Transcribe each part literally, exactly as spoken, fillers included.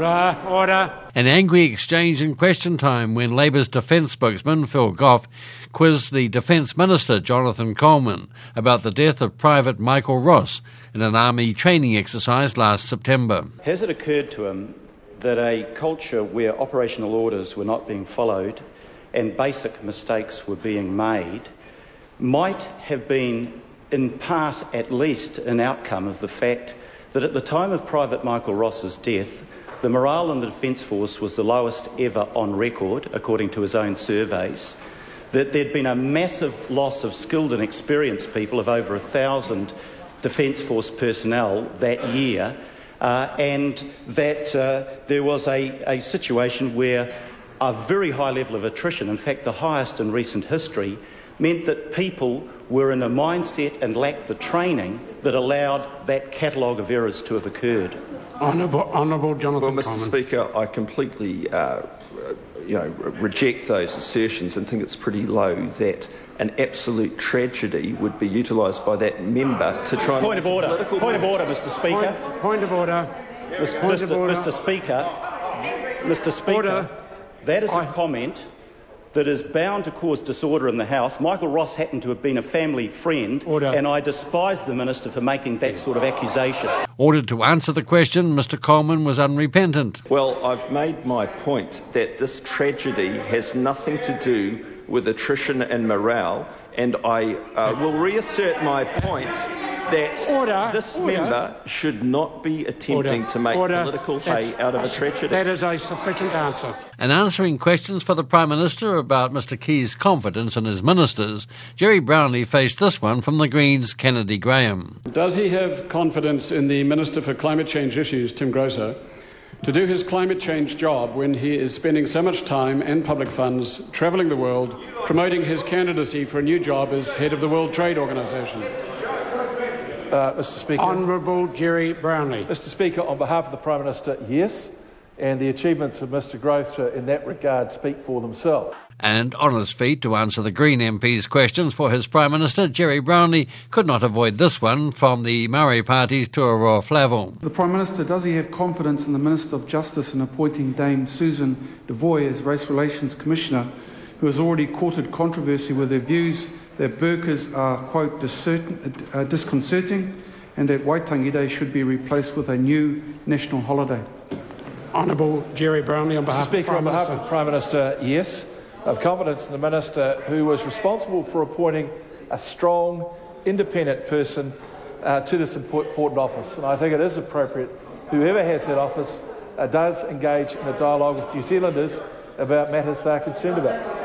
Order, order. An angry exchange in question time when Labour's defence spokesman Phil Goff quizzed the Defence Minister Jonathan Coleman about the death of Private Michael Ross in an army training exercise last September. Has it occurred to him that a culture where operational orders were not being followed and basic mistakes were being made might have been, in part at least, an outcome of the fact that at the time of Private Michael Ross's death, the morale in the Defence Force was the lowest ever on record, according to his own surveys, that there'd been a massive loss of skilled and experienced people of over a thousand Defence Force personnel that year, uh, and that uh, there was a, a situation where a very high level of attrition, in fact the highest in recent history, meant that people were in a mindset and lacked the training that allowed that catalogue of errors to have occurred. Honourable, Honourable Jonathan Well, Mister Coleman. Speaker, I completely uh, you know, reject those assertions and think it's pretty low that an absolute tragedy would be utilised by that member to try and... Point of order. Point of order, Mister Speaker. Point, point of order. Mister Point Mister of order. Mister Speaker, Mister Speaker, Order. that is a I- comment that is bound to cause disorder in the House. Michael Ross happened to have been a family friend, Order. and I despise the Minister for making that sort of accusation. Ordered to answer the question, Mister Coleman was unrepentant. Well, I've made my point that this tragedy has nothing to do with attrition and morale, and I uh, will reassert my point that Order. this Order. member should not be attempting Order. to make Order. political hay That's- out of a tragedy. That is a sufficient answer. And answering questions for the Prime Minister about Mister Key's confidence in his ministers, Jerry Brownlee faced this one from the Greens' Kennedy Graham. Does he have confidence in the Minister for Climate Change Issues, Tim Grosser, to do his climate change job when he is spending so much time and public funds travelling the world promoting his candidacy for a new job as head of the World Trade Organisation? Uh, Mister Speaker, Honourable Jerry Brownlee. Mister Speaker, on behalf of the Prime Minister, yes, and the achievements of Mister Grosser in that regard speak for themselves. And on his feet to answer the Green M P's questions for his Prime Minister, Jerry Brownlee could not avoid this one from the Maori Party's Tuaroa Flavel. The Prime Minister, does he have confidence in the Minister of Justice in appointing Dame Susan Devoy as Race Relations Commissioner, who has already courted controversy with her views that burqas are, quote, uh, disconcerting, and that Waitangi Day should be replaced with a new national holiday? Honourable Jerry Brownlee on behalf Mister Speaker, of the on Prime behalf of Minister. the Prime Minister, yes. I have confidence in the Minister who was responsible for appointing a strong, independent person uh, to this important office. And I think it is appropriate whoever has that office uh, does engage in a dialogue with New Zealanders about matters they are concerned about.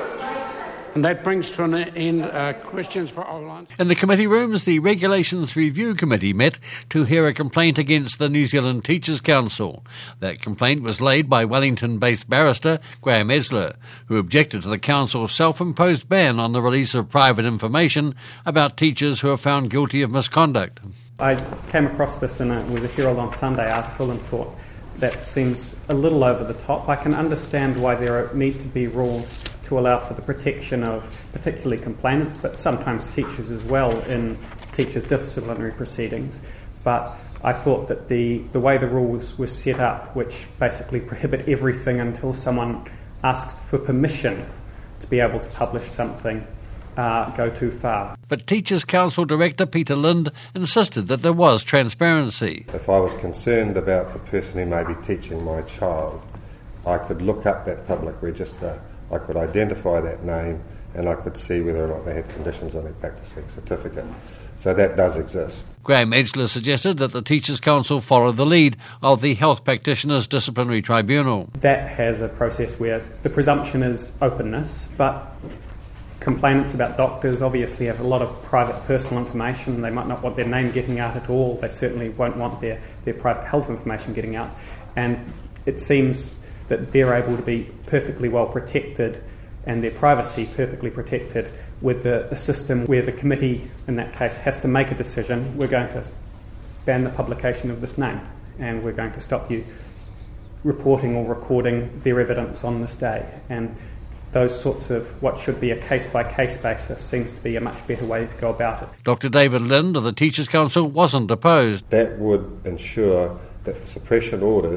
And that brings to an end uh, questions for Old Lines. In the committee rooms, the Regulations Review Committee met to hear a complaint against the New Zealand Teachers' Council. That complaint was laid by Wellington-based barrister Graham Esler, who objected to the Council's self-imposed ban on the release of private information about teachers who are found guilty of misconduct. I came across this in a, it was a Herald on Sunday article and thought that seems a little over the top. I can understand why there are, need to be rules to allow for the protection of particularly complainants, but sometimes teachers as well in teachers' disciplinary proceedings. But I thought that the, the way the rules were set up, which basically prohibit everything until someone asked for permission to be able to publish something, uh, go too far. But Teachers' Council Director Peter Lind insisted that there was transparency. If I was concerned about the person who may be teaching my child, I could look up that public register, I could identify that name, and I could see whether or not they had conditions on their practising certificate. So that does exist. Graham Edgler suggested that the Teachers' Council follow the lead of the Health Practitioners Disciplinary Tribunal. That has a process where the presumption is openness, but complainants about doctors obviously have a lot of private personal information. They might not want their name getting out at all. They certainly won't want their, their private health information getting out. And it seems that they're able to be perfectly well protected and their privacy perfectly protected with a, a system where the committee, in that case, has to make a decision. We're going to ban the publication of this name and we're going to stop you reporting or recording their evidence on this day. And those sorts of what should be a case-by-case basis seems to be a much better way to go about it. Doctor David Lind of the Teachers' Council wasn't opposed. That would ensure that the suppression orders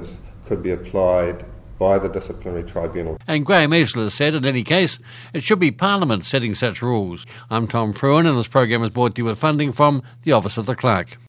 could be applied by the disciplinary tribunal. And Graham Esler said, in any case, it should be Parliament setting such rules. I'm Tom Fruin, and this program is brought to you with funding from the Office of the Clerk.